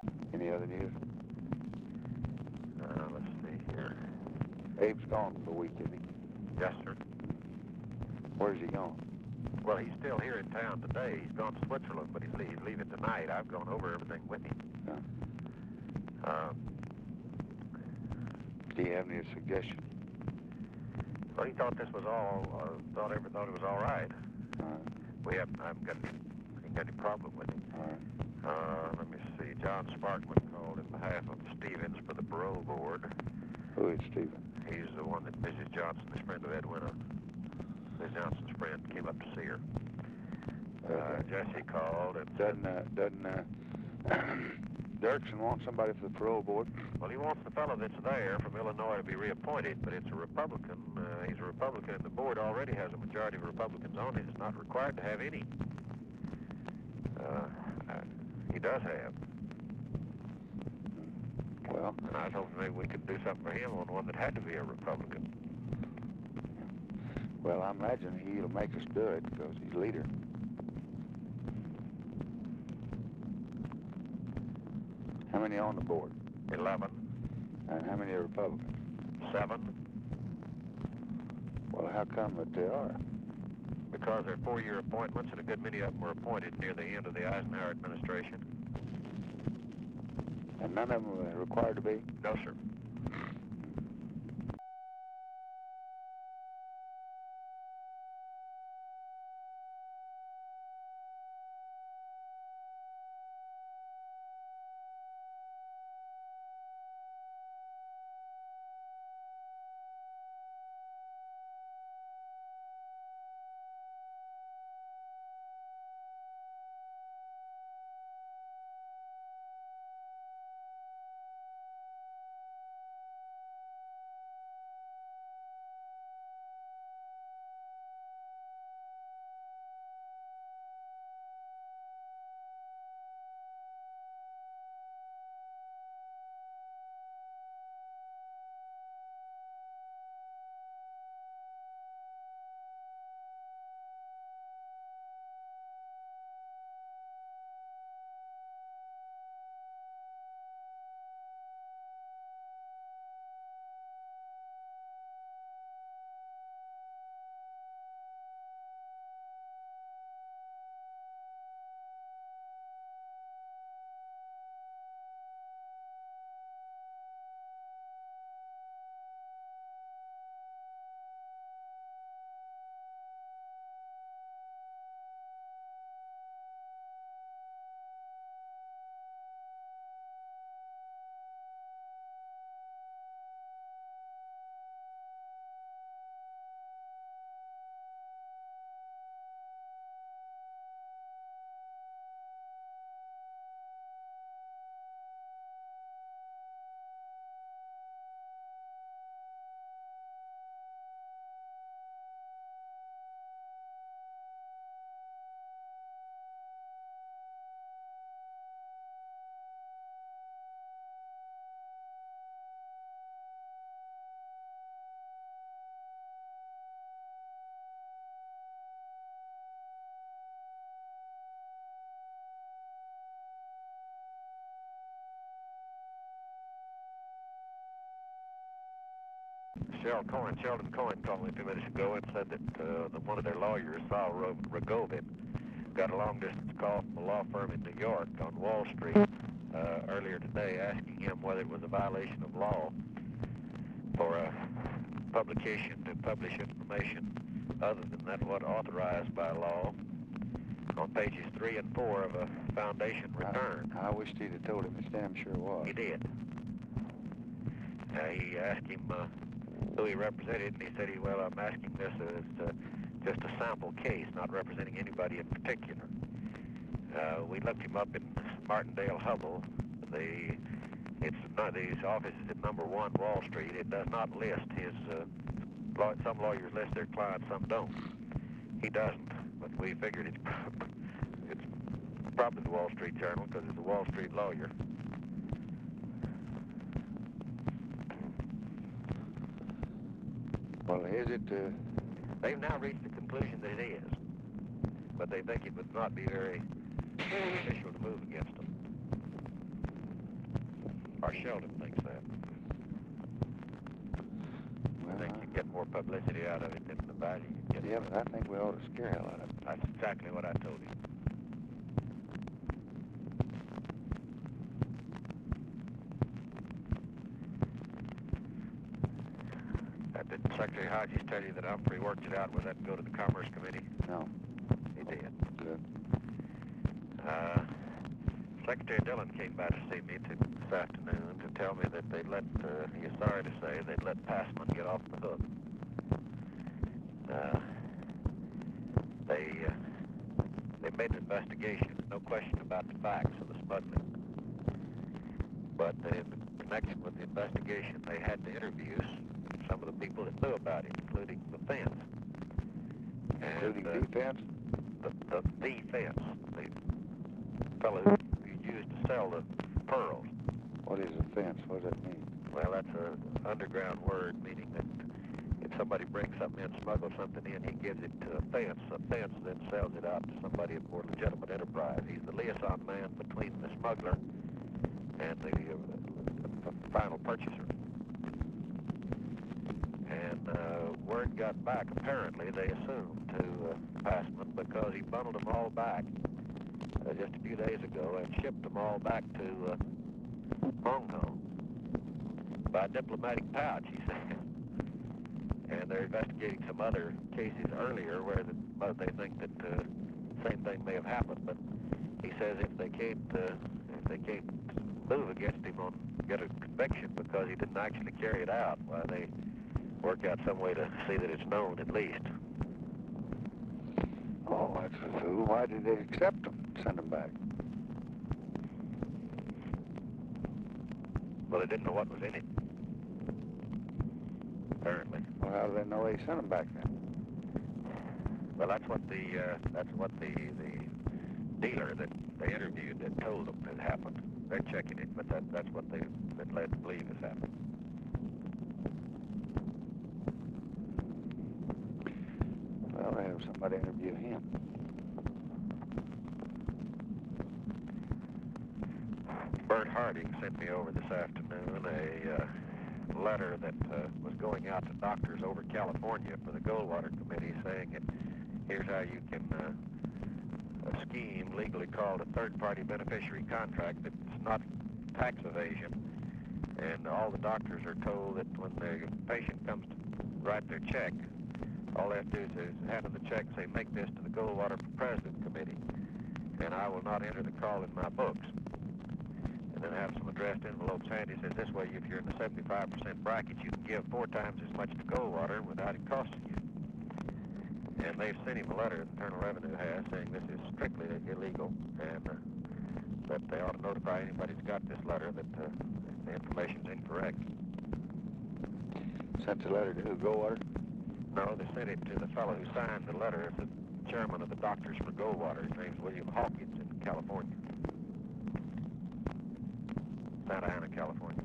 Any other news? Let's see here. Abe's gone for the week, isn't he? Yes, sir. Where's he gone? Well, he's still here in town today. He's gone to Switzerland, but he's leaving tonight. I've gone over everything with him. Yeah. Do you have any suggestions? Well, he thought this was all, thought it was all right. I haven't got any problem with him. All right. Let me see. John Sparkman called in behalf of Stevens for the parole board. Who is Stephen? He's the one that Mrs. Johnson, the friend of Edwina. Mrs. Johnson's friend came up to see her. Jesse called and doesn't Dirksen want somebody for the parole board? Well, he wants the fellow that's there from Illinois to be reappointed, but it's a Republican. He's a Republican, and the board already has a majority of Republicans on it. It's not required to have any. He does have. Well, and I was hoping maybe we could do something for him on one that had to be a Republican. Well, I imagine he'll make us do it because he's leader. How many on the board? 11. And how many are Republicans? 7. Well, how come that they are? Because they're 4-year appointments, and a good many of them were appointed near the end of the Eisenhower administration. And none of them are required to be? No, sir. Sheldon Cohen called me a few minutes ago and said that one of their lawyers, Saul Rogovin, got a long-distance call from a law firm in New York on Wall Street earlier today asking him whether it was a violation of law for a publication to publish information other than that what authorized by law on pages 3 and 4 of a foundation return. I wished he'd have told him. It's damn sure was. He did. He asked him who he represented, and he said, well, I'm asking this as just a sample case, not representing anybody in particular. We looked him up in Martindale Hubble. His office is at number 1 Wall Street. It does not list his, some lawyers list their clients, some don't. He doesn't, but we figured it's probably the Wall Street Journal because it's a Wall Street lawyer. Well, is it? They've now reached the conclusion that it is, but they think it would not be very beneficial to move against them. Or Sheldon thinks that. Well, I think you get more publicity out of it than the value you get. yeah, but I think we ought to scare hell out of it. That's exactly what I told him. Did Secretary Hodges tell you that Humphrey worked it out with that go to the Commerce Committee? No. He did. Good. Secretary Dillon came by to see me this afternoon to tell me that they'd let, he is sorry to say, they'd let Passman get off the hook. They made an investigation, no question about the facts of the smuggling. But in connection with the investigation, they had to interview some of the people that knew about it, including the fence. Including the fence? The fence, the fellow who used to sell the pearls. What is a fence? What does that mean? Well, that's an underground word meaning that if somebody brings something in, smuggles something in, he gives it to a fence. A fence then sells it out to somebody for legitimate enterprise. He's the liaison man between the smuggler and the final purchaser. And word got back, apparently, they assumed, to Passman because he bundled them all back just a few days ago and shipped them all back to Hong Kong by diplomatic pouch, he said. And they're investigating some other cases earlier where they think that same thing may have happened. But he says if they can't move against him on get a conviction because he didn't actually carry it out, why they work out some way to see that it's known at least. Oh, that's a fool. Why did they accept them and send them back? Well, they didn't know what was in it, apparently. Well, how do they know they sent them back then? Well, that's what the dealer that they interviewed that told them had happened. They're checking it, but that's what they've been led to believe has happened. Well, they have somebody interview him. Bert Harding sent me over this afternoon a letter that was going out to doctors over California for the Goldwater Committee saying that here's how you can a scheme legally called a third-party beneficiary contract that's not tax evasion. And all the doctors are told that when the patient comes to write their check, all they have to do is hand them the check and say, make this to the Goldwater for President Committee, and I will not enter the call in my books. And then have some addressed envelopes handy. Says this way, if you're in the 75% bracket, you can give 4 times as much to Goldwater without it costing you. And they've sent him a letter, the Internal Revenue has, saying this is strictly illegal, and that they ought to notify anybody who's got this letter that the information's incorrect. Sent the letter to who, Goldwater? No, they sent it to the fellow who signed the letter. It's the chairman of the Doctors for Goldwater. His name's William Hawkins in California. Santa Ana, California.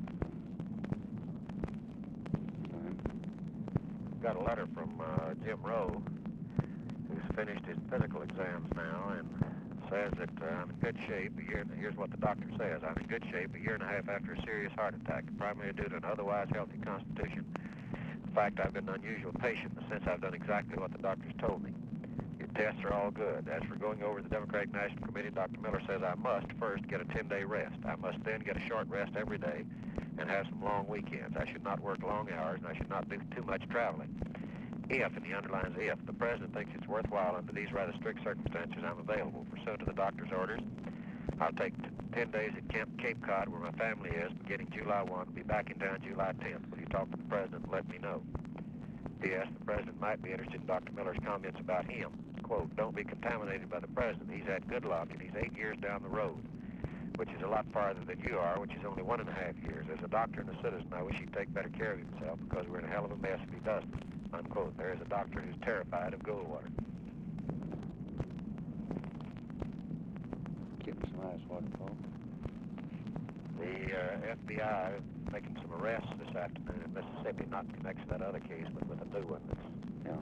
Got a letter from Jim Rowe, who's finished his physical exams now, and says that I'm in good shape. Here's what the doctor says. I'm in good shape a year and a half after a serious heart attack, primarily due to an otherwise healthy constitution. In fact, I've been an unusual patient since I've done exactly what the doctors told me. Your tests are all good. As for going over to the Democratic National Committee, Dr. Miller says I must first get a 10-day rest. I must then get a short rest every day and have some long weekends. I should not work long hours, and I should not do too much traveling. If, and he underlines if, the President thinks it's worthwhile under these rather strict circumstances, I'm available. Pursuant to the doctor's orders, I'll take 10 days at Camp Cape Cod, where my family is, beginning July 1, be back in town July 10th. Will you talk to the President and let me know? P.S. The President might be interested in Dr. Miller's comments about him. Quote, don't be contaminated by the President. He's had good luck, and he's 8 years down the road, which is a lot farther than you are, which is only 1.5 years. As a doctor and a citizen, I wish he'd take better care of himself, because we're in a hell of a mess if he doesn't. Unquote. There is a doctor who's terrified of Goldwater. Give him some ice water, Paul. The FBI is making some arrests this afternoon in Mississippi, not in connection to that other case, but with a new one that's... Yeah.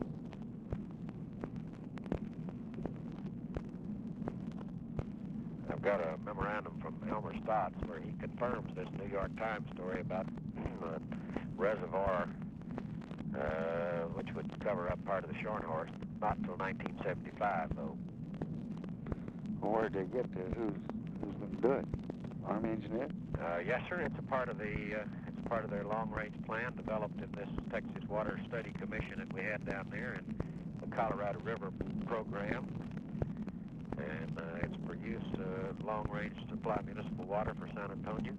got a memorandum from Elmer Stotts where he confirms this New York Times story about a reservoir which would cover up part of the Scharnhorst, not until 1975, though. Well, where'd they get this? Who's going to do it? Army engineer? Yes, sir. It's a part of their long-range plan developed in this Texas Water Study Commission that we had down there in the Colorado River program. And it's for use long-range to supply municipal water for San Antonio.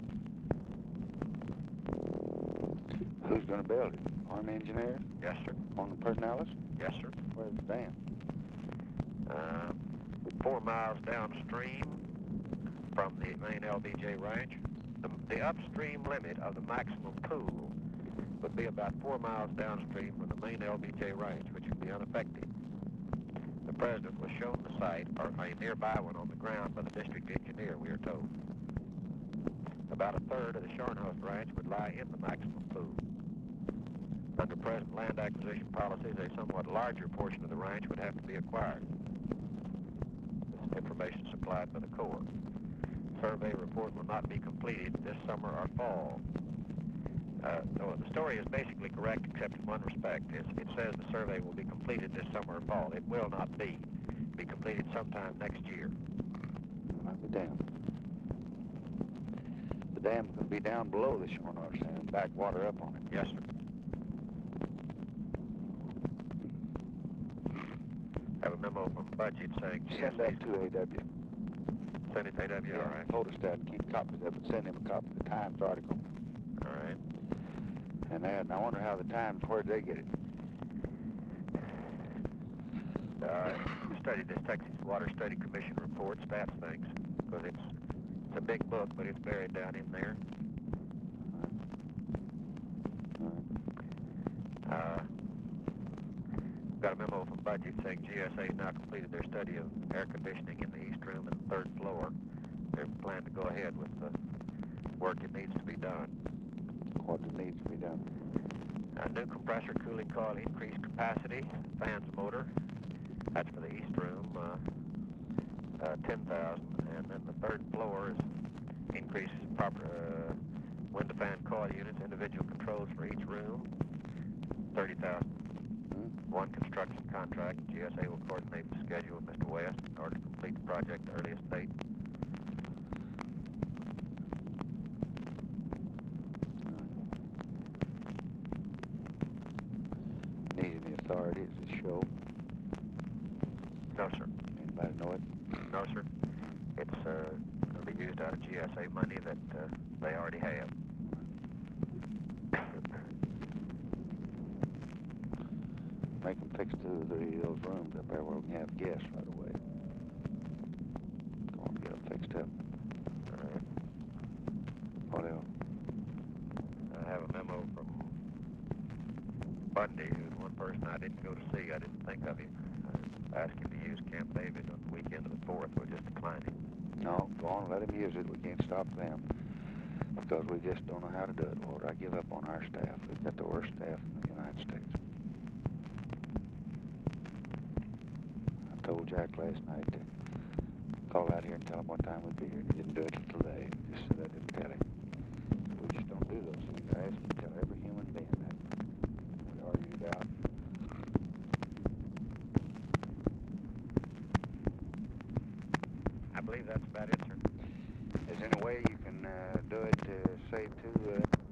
Who's going to build it? Army engineer? Yes, sir. On the Personalis? Yes, sir. Where's the dam? 4 miles downstream from the main LBJ ranch. The upstream limit of the maximum pool would be about 4 miles downstream from the main LBJ ranch, which would be unaffected. The president was shown the site, or a nearby one on the ground, by the district engineer, we are told. About a third of the Scharnhorst ranch would lie in the maximum pool. Under present land acquisition policies, a somewhat larger portion of the ranch would have to be acquired. This information supplied by the Corps. Survey report will not be completed this summer or fall. The story is basically correct except in one respect. It says the survey will be completed this summer or fall. It will not be. Be completed sometime next year. I'll be damned. The dam could be down below the Scharnhorst and back water up on it. Yes, sir. Have a memo from Budget saying Send that to AW. Send it to AW, all right. Photostat, keep copies of it. Send him a copy of the Times article. All right. And I wonder how the Times, where'd they get it? Studied this Texas Water Study Commission report, stats things, because it's a big book, but it's buried down in there. Got a memo from Budget saying GSA has now completed their study of air conditioning in the east room and the third floor. They plan to go ahead with the work that needs to be done. What needs to be done? A new compressor cooling coil, increased capacity, fans motor. That's for the east room, 10,000. And then the third floor is increases proper window fan coil units, individual controls for each room, 30,000. One construction contract. GSA will coordinate the schedule with Mr. West in order to complete the project at the earliest date. Need any authorities to show? No, sir. Anybody know it? No, sir. It's going to be used out of GSA money that they already have. Make them fix those rooms up there where we can have guests right away. Go on, get them fixed up. All right. What else? I have a memo from Bundy, who's one person I didn't go to see. I didn't think of him. I asked him to use Camp David on the weekend of the 4th. We'll just decline it. No, go on, let them use it. We can't stop them. Because we just don't know how to do it, Lord. I give up on our staff. We've got the worst staff in the United States. I told Jack last night to call out here and tell him what time we'd be here. He didn't do it till today. He just said I didn't tell him. We just don't do those things. I ask him to tell every human being that. We argued it out. I believe that's about it, sir. Is there any way you can do it to say to